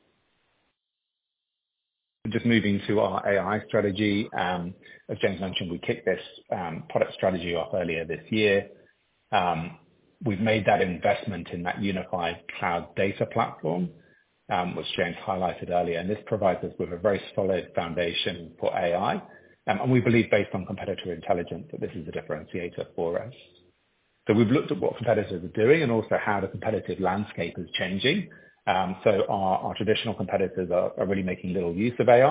Just moving to our A I strategy, um, as James mentioned, we kicked this um, product strategy off earlier this year. Um, We've made that investment in that unified cloud data platform, um, which James highlighted earlier, and this provides us with a very solid foundation for A I. Um, and we believe, based on competitor intelligence, that this is a differentiator for us. So we've looked at what competitors are doing and also how the competitive landscape is changing. Um, so our, our traditional competitors are, are really making little use of A I,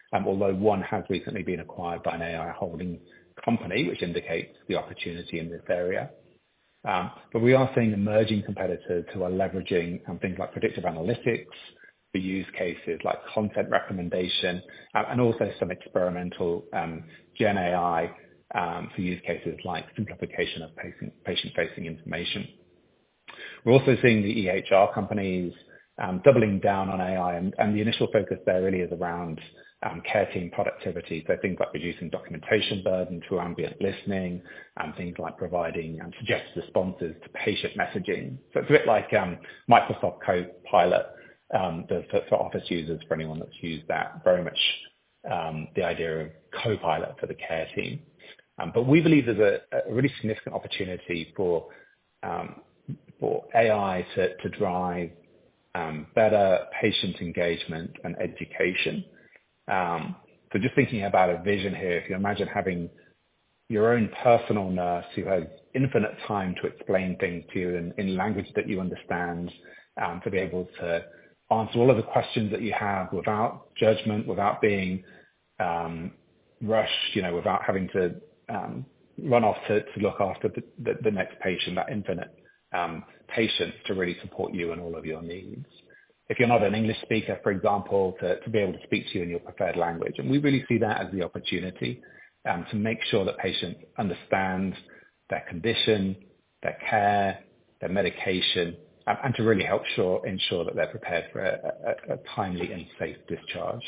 um, although one has recently been acquired by an A I holding company, which indicates the opportunity in this area. Um, but we are seeing emerging competitors who are leveraging um, things like predictive analytics for use cases like content recommendation, uh, and also some experimental um, Gen A I um, for use cases like simplification of patient, patient-facing information. We're also seeing the E H R companies um, doubling down on A I, and, and the initial focus there really is around um, care team productivity. So things like reducing documentation burden through ambient listening, and things like providing um, suggested responses to patient messaging. So it's a bit like um, Microsoft Copilot um, does for, for Office users, for anyone that's used that, very much um, the idea of Copilot for the care team. Um, but we believe there's a, a really significant opportunity for um, for A I to, to drive um, better patient engagement and education. Um, so just thinking about a vision here, if you imagine having your own personal nurse who has infinite time to explain things to you in, in language that you understand, um, to be able to answer all of the questions that you have without judgment, without being um, rushed, you know, without having to um, run off to, to look after the, the, the next patient, that infinite um, patience to really support you and all of your needs. If you're not an English speaker, for example, to, to be able to speak to you in your preferred language. And we really see that as the opportunity um, to make sure that patients understand their condition, their care, their medication, um, and to really help sure, ensure that they're prepared for a, a, a timely and safe discharge.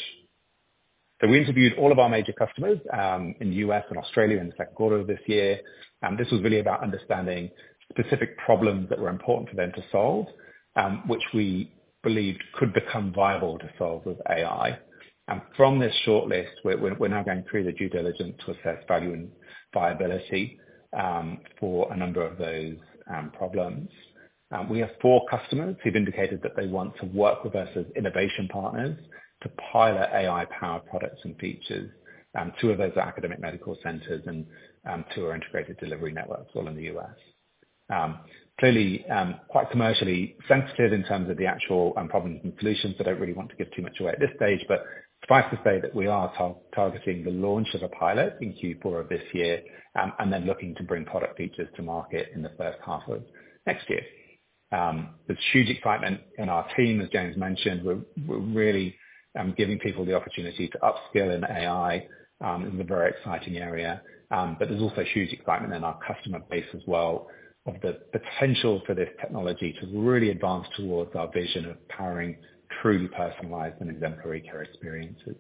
So we interviewed all of our major customers um, in the U S and Australia in the second quarter of this year. Um, this was really about understanding specific problems that were important for them to solve, um, which we believed could become viable to solve with A I. And from this shortlist, we're, we're now going through the due diligence to assess value and viability um, for a number of those um, problems. Um, we have four customers who've indicated that they want to work with us as innovation partners to pilot A I-powered products and features. Um, two of those are academic medical centers, and um, two are integrated delivery networks, all in the U S. Um, clearly um, quite commercially sensitive in terms of the actual um, problems and solutions, so I don't really want to give too much away at this stage, but suffice to say that we are tar- targeting the launch of a pilot in Q four of this year, um, and then looking to bring product features to market in the first half of next year. Um, there's huge excitement in our team, as James mentioned. We're, we're really um, giving people the opportunity to upskill in A I. Um, is a very exciting area, um, but there's also huge excitement in our customer base as well, of the potential for this technology to really advance towards our vision of powering truly personalized and exemplary care experiences.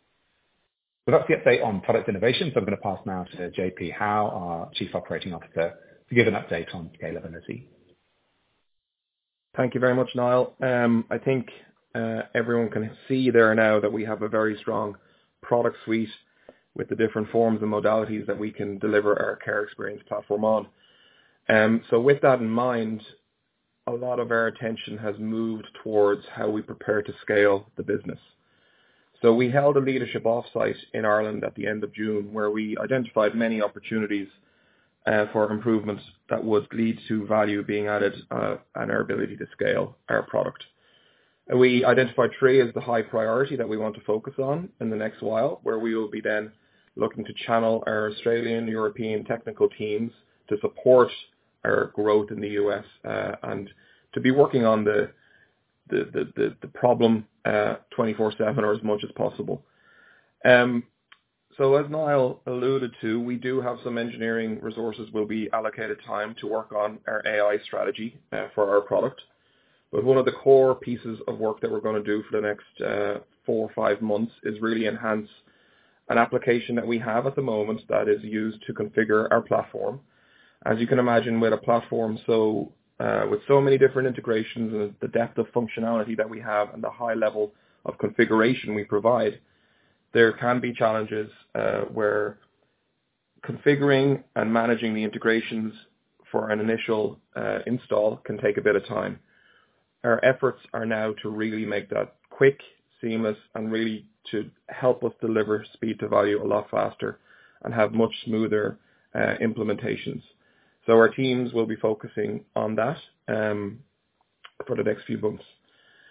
So that's the update on product innovation. So I'm going to pass now to J P Howe, our Chief Operating Officer, to give an update on scalability. Thank you very much, Niall. Um, I think uh, everyone can see there now that we have a very strong product suite with the different forms and modalities that we can deliver our care experience platform on. Um, so with that in mind, a lot of our attention has moved towards how we prepare to scale the business. So we held a leadership offsite in Ireland at the end of June, where we identified many opportunities uh, for improvements that would lead to value being added uh, and our ability to scale our product. And we identified three as the high priority that we want to focus on in the next while, where we will be then looking to channel our Australian, European technical teams to support our growth in the U S uh, and to be working on the the the, the, the problem uh, twenty-four seven or as much as possible. Um, so as Niall alluded to, we do have some engineering resources will be allocated time to work on our A I strategy uh, for our product. But one of the core pieces of work that we're going to do for the next uh, four or five months is really enhance an application that we have at the moment that is used to configure our platform. As you can imagine, with a platform so uh, with so many different integrations and the depth of functionality that we have and the high level of configuration we provide, there can be challenges uh, where configuring and managing the integrations for an initial uh, install can take a bit of time. Our efforts are now to really make that quick, seamless, and really to help us deliver speed to value a lot faster and have much smoother uh, implementations. So our teams will be focusing on that um, for the next few months.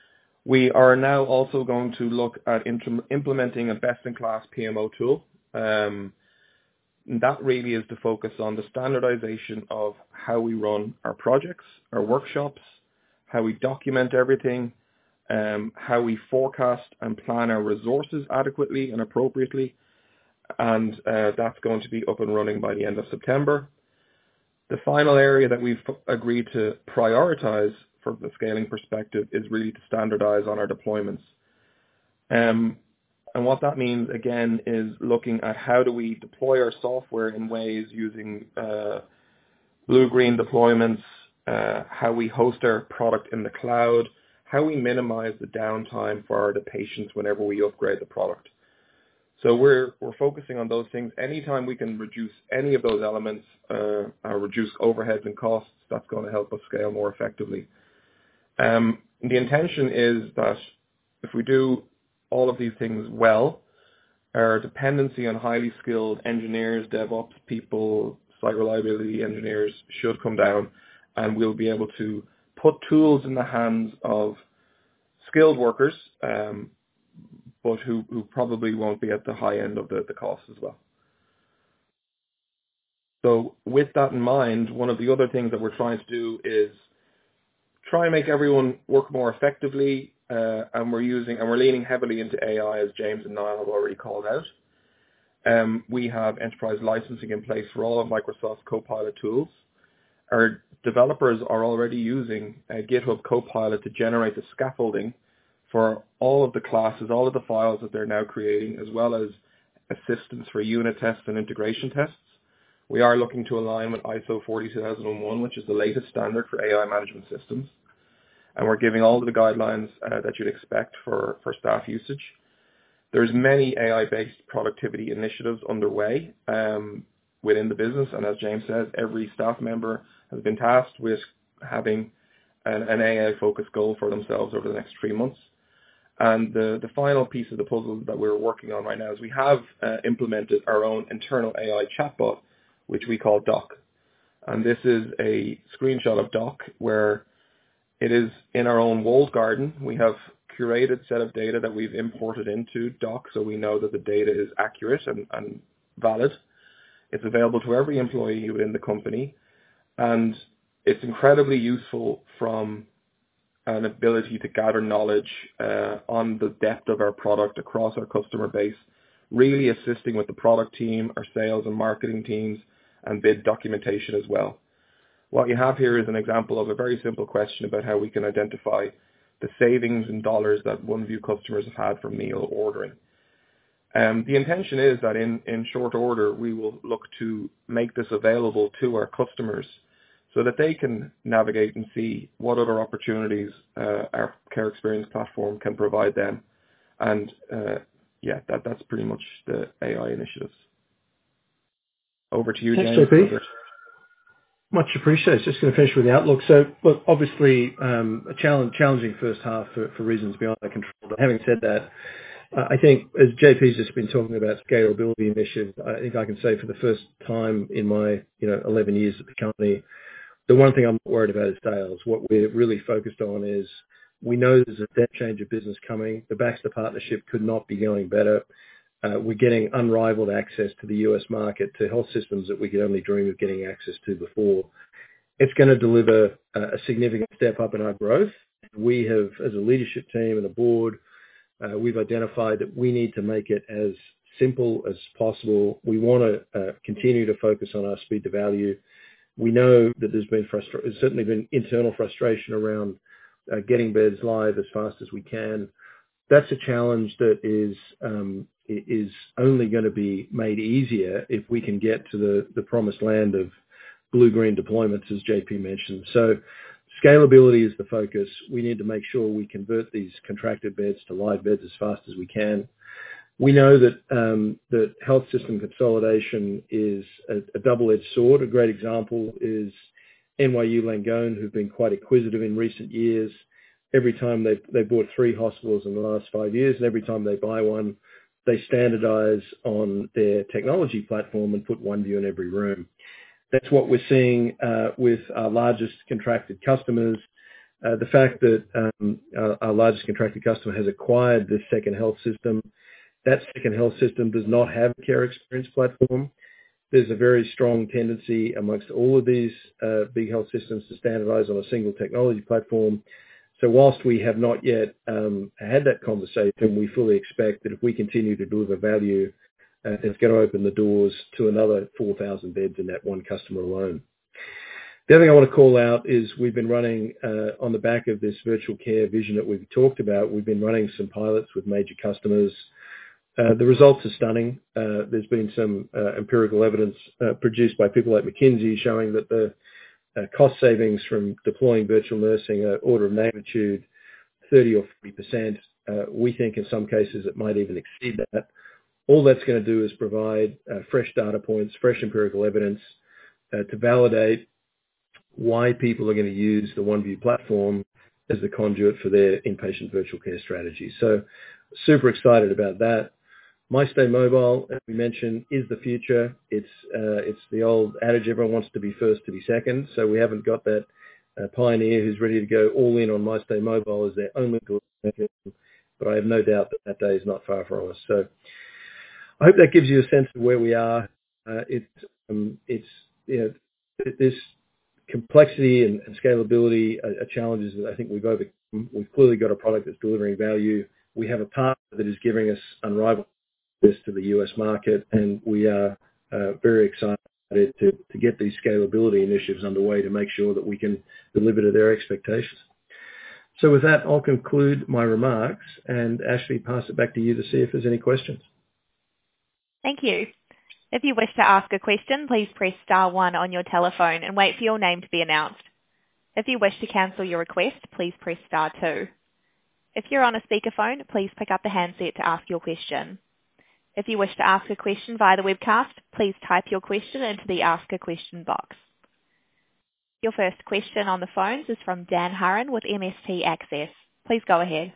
We are now also going to look at int- implementing a best-in-class P M O tool. Um, that really is to focus on the standardization of how we run our projects, our workshops, how we document everything, um, how we forecast and plan our resources adequately and appropriately. And uh, that's going to be up and running by the end of September. The final area that we've agreed to prioritize from the scaling perspective is really to standardize on our deployments. Um, and what that means, again, is looking at how do we deploy our software in ways using uh, blue-green deployments, uh, how we host our product in the cloud, how we minimize the downtime for the patients whenever we upgrade the product. So we're we're focusing on those things. Anytime we can reduce any of those elements, uh, or reduce overheads and costs, that's going to help us scale more effectively. Um, the intention is that if we do all of these things well, our dependency on highly skilled engineers, DevOps people, site reliability engineers should come down, and we'll be able to put tools in the hands of skilled workers, um, but who, who probably won't be at the high end of the, the cost as well. So with that in mind, one of the other things that we're trying to do is try and make everyone work more effectively, uh, and we're using and we're leaning heavily into A I, as James and Niall have already called out. Um, we have enterprise licensing in place for all of Microsoft's Copilot tools. Our developers are already using uh, GitHub Copilot to generate the scaffolding for all of the classes, all of the files that they're now creating, as well as assistance for unit tests and integration tests. We are looking to align with I S O forty two thousand one, which is the latest standard for A I management systems. And we're giving all of the guidelines uh, that you'd expect for, for staff usage. There's many A I-based productivity initiatives underway um, within the business. And as James says, every staff member has been tasked with having an, an A I-focused goal for themselves over the next three months. And the, the final piece of the puzzle that we're working on right now is we have uh, implemented our own internal A I chatbot, which we call Doc. And this is a screenshot of Doc where it is in our own walled garden. We have curated set of data that we've imported into Doc, so we know that the data is accurate and, and valid. It's available to every employee within the company, and it's incredibly useful from an ability to gather knowledge uh, on the depth of our product across our customer base, really assisting with the product team, our sales and marketing teams, and bid documentation as well. What you have here is an example of a very simple question about how we can identify the savings in dollars that OneView customers have had from meal ordering. Um, the intention is that in, in short order, we will look to make this available to our customers so that they can navigate and see what other opportunities uh, our Care Experience platform can provide them. And uh, yeah, that, that's pretty much the A I initiatives. Over to you, Thanks, James. J P. Much appreciated. Just going to finish with the outlook. So, look, obviously, um, a challenge, challenging first half for, for reasons beyond our control. But having said that, uh, I think as J P's just been talking about scalability initiatives, I think I can say for the first time in my, you know, eleven years at the company, the one thing I'm not worried about is sales. What we're really focused on is we know there's a step change of business coming. The Baxter partnership could not be going better. Uh, we're getting unrivaled access to the U S market, to health systems that we could only dream of getting access to before. It's going to deliver a, a significant step up in our growth. We have, as a leadership team and a board, uh, we've identified that we need to make it as simple as possible. We want to uh, continue to focus on our speed to value. We know that there's been frustra- there's certainly been internal frustration around uh, getting beds live as fast as we can. That's a challenge that is um, is only going to be made easier if we can get to the, the promised land of blue-green deployments, as J P mentioned. So scalability is the focus. We need to make sure we convert these contracted beds to live beds as fast as we can. We know that um, that health system consolidation is a, a double-edged sword. A great example is N Y U Langone, who've been quite acquisitive in recent years. Every time they they bought three hospitals in the last five years, and every time they buy one, they standardize on their technology platform and put OneView in every room. That's what we're seeing uh, with our largest contracted customers. Uh, the fact that um, our, our largest contracted customer has acquired this second health system, that second health system does not have a care experience platform. There's a very strong tendency amongst all of these uh, big health systems to standardize on a single technology platform. So whilst we have not yet um, had that conversation, we fully expect that if we continue to deliver value, uh, it's going to open the doors to another four thousand beds in that one customer alone. The other thing I want to call out is we've been running, uh, on the back of this virtual care vision that we've talked about, we've been running some pilots with major customers. Uh, the results are stunning. Uh, there's been some uh, empirical evidence uh, produced by people like McKinsey showing that the uh, cost savings from deploying virtual nursing are order of magnitude thirty or forty percent. Uh, we think in some cases it might even exceed that. All that's going to do is provide uh, fresh data points, fresh empirical evidence uh, to validate why people are going to use the OneView platform as the conduit for their inpatient virtual care strategy. So super excited about that. MyStay Mobile, as we mentioned, is the future. It's uh, it's the old adage, everyone wants to be first to be second. So we haven't got that uh, pioneer who's ready to go all in on MyStay Mobile as their only mechanism, but I have no doubt that that day is not far from us. So I hope that gives you a sense of where we are. Uh, it's, um, it's, you know, this complexity and, and scalability are, are challenges that I think we've overcome. We've clearly got a product that's delivering value. We have a partner that is giving us unrivaled access to the U S market, and we are uh, very excited to, to get these scalability initiatives underway to make sure that we can deliver to their expectations. So with that, I'll conclude my remarks and Ashley, pass it back to you to see if there's any questions. Thank you. If you wish to ask a question, please press star one on your telephone and wait for your name to be announced. If you wish to cancel your request, please press star two. If you're on a speakerphone, please pick up the handset to ask your question. If you wish to ask a question via the webcast, please type your question into the Ask a Question box. Your first question on the phones is from Dan Hurren with M S T Access. Please go ahead.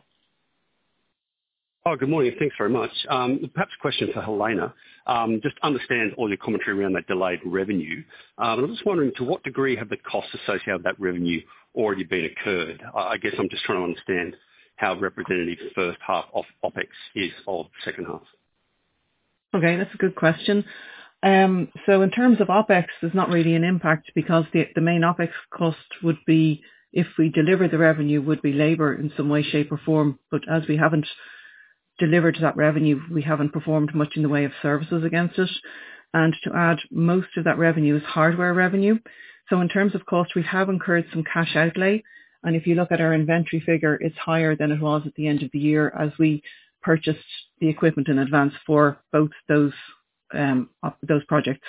Oh, good morning. Thanks very much. Um, perhaps a question for Helena. Um, just understand all your commentary around that delayed revenue. Um, I'm just wondering, to what degree have the costs associated with that revenue already been incurred? I guess I'm just trying to understand how representative first half of OPEX is of second half. Okay, that's a good question. Um, so in terms of OPEX, there's not really an impact because the, the main OPEX cost would be, if we deliver the revenue, would be labour in some way, shape or form. But as we haven't delivered that revenue, we haven't performed much in the way of services against it. And to add, most of that revenue is hardware revenue. So in terms of cost, we have incurred some cash outlay. And if you look at our inventory figure, it's higher than it was at the end of the year as we purchased the equipment in advance for both those um, those projects.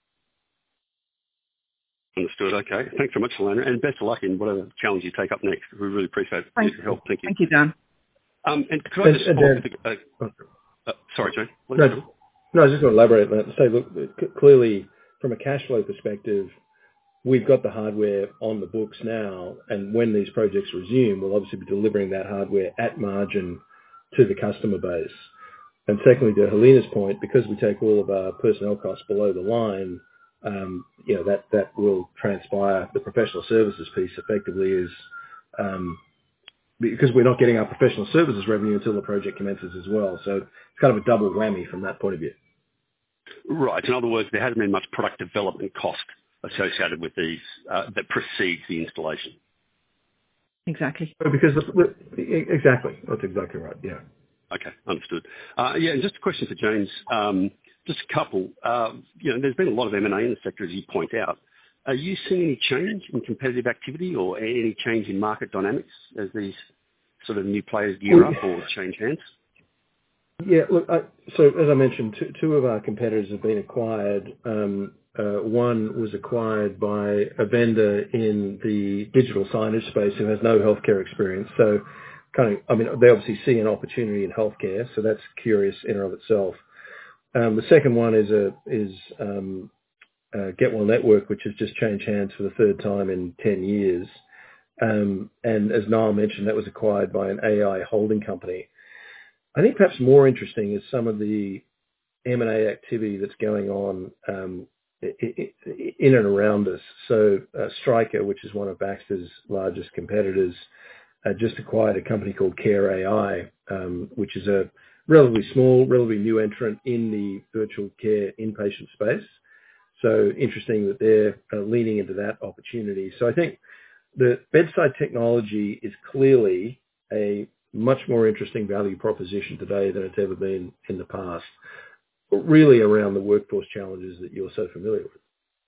Understood. Okay. Thanks very much, Helena, and best of luck in whatever challenge you take up next. We really appreciate Thank your help. Thank you. Thank you, Dan. Um, and could I just and, and Dan, uh, uh, sorry, Joe. No, no, I was just going to elaborate on that and say, look, clearly from a cash flow perspective, we've got the hardware on the books now, and when these projects resume, we'll obviously be delivering that hardware at margin to the customer base. And secondly, to Helena's point, because we take all of our personnel costs below the line, um, you know, that, that will transpire. The professional services piece effectively is, um, because we're not getting our professional services revenue until the project commences as well. So it's kind of a double whammy from that point of view. Right. In other words, there hasn't been much product development cost associated with these uh, that precedes the installation. Exactly. Because the, exactly, that's exactly right. Yeah. Okay, understood. Uh, yeah, and just a question for James. Um, just a couple. Uh, you know, there's been a lot of M and A in the sector, as you point out. Are you seeing any change in competitive activity or any change in market dynamics as these sort of new players gear up or change hands? Yeah, look, I, so as I mentioned, two, two of our competitors have been acquired. Um, uh, one was acquired by a vendor in the digital signage space who has no healthcare experience. So kind of, I mean, they obviously see an opportunity in healthcare, so that's curious in and of itself. Um, the second one is a is um, uh, GetWell Network, which has just changed hands for the third time in ten years. Um, and as Niall mentioned, that was acquired by an A I holding company. I think perhaps more interesting is some of the M and A activity that's going on um, in and around us. So uh, Stryker, which is one of Baxter's largest competitors, uh, just acquired a company called Care A I, um, which is a relatively small, relatively new entrant in the virtual care inpatient space. So interesting that they're uh, leaning into that opportunity. So I think the bedside technology is clearly a much more interesting value proposition today than it's ever been in the past, but really around the workforce challenges that you're so familiar with.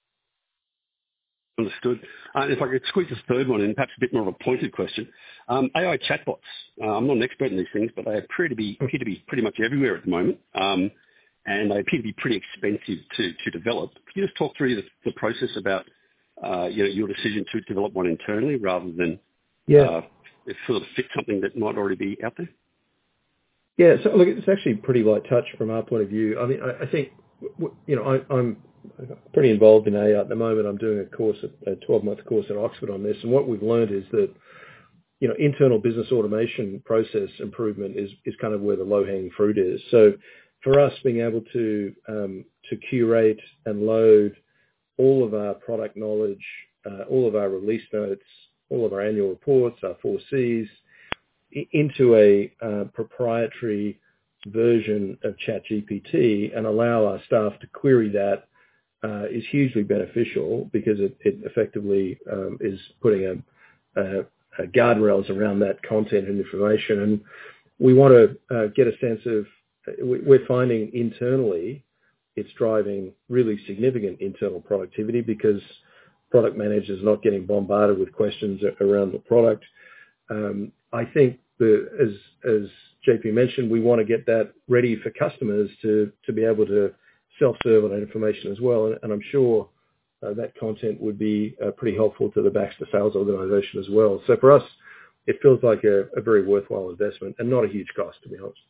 Understood. Uh, if I could squeeze a third one in, perhaps a bit more of a pointed question. Um, A I chatbots. Uh, I'm not an expert in these things, but they appear to be appear to be pretty much everywhere at the moment, um, and they appear to be pretty expensive to, to develop. Can you just talk through the, the process about uh, you know, your decision to develop one internally rather than yeah. uh, sort of fit something that might already be out there? Yeah, so look, it's actually pretty light touch from our point of view. I mean, I, I think, you know, I, I'm pretty involved in A I at the moment. I'm doing a course, a twelve-month course at Oxford on this, and what we've learned is that, you know, internal business automation process improvement is, is kind of where the low-hanging fruit is. So for us, being able to um, to curate and load all of our product knowledge, uh, all of our release notes, all of our annual reports, our four Cs, into a uh, proprietary version of ChatGPT and allow our staff to query that uh, is hugely beneficial because it, it effectively um, is putting a, a, a guardrails around that content and information. And we want to uh, get a sense of, we're finding internally it's driving really significant internal productivity because product managers are not getting bombarded with questions around the product. Um, I think the, as as J P mentioned, we want to get that ready for customers to to be able to self-serve on that information as well, and, and I'm sure uh, that content would be uh, pretty helpful to the Baxter sales organization as well. So for us, it feels like a, a very worthwhile investment and not a huge cost, to be honest.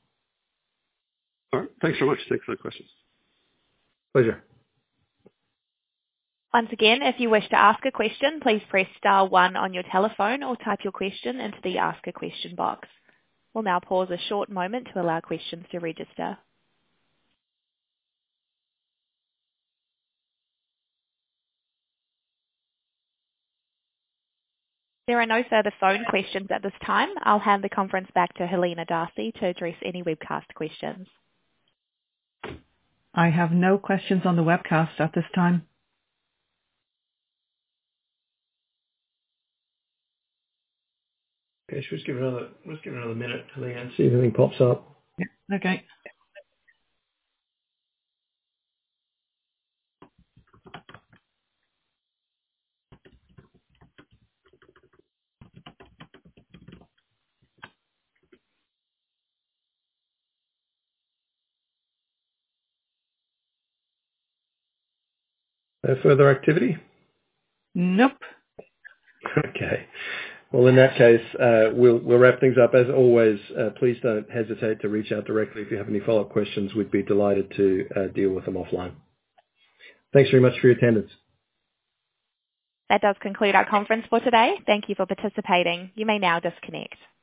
All right, thanks very much. Thanks for the questions. Pleasure. Once again, if you wish to ask a question, please press star one on your telephone or type your question into the Ask a Question box. We'll now pause a short moment to allow questions to register. There are no further phone questions at this time. I'll hand the conference back to Helena Darcy to address any webcast questions. I have no questions on the webcast at this time. Okay, should we just give it another, let's give it another minute, Helena, and see if anything pops up. Yeah, okay. No further activity? Nope. Okay. Well, in that case, uh, we'll, we'll wrap things up. As always, uh, please don't hesitate to reach out directly if you have any follow-up questions. We'd be delighted to uh, deal with them offline. Thanks very much for your attendance. That does conclude our conference for today. Thank you for participating. You may now disconnect.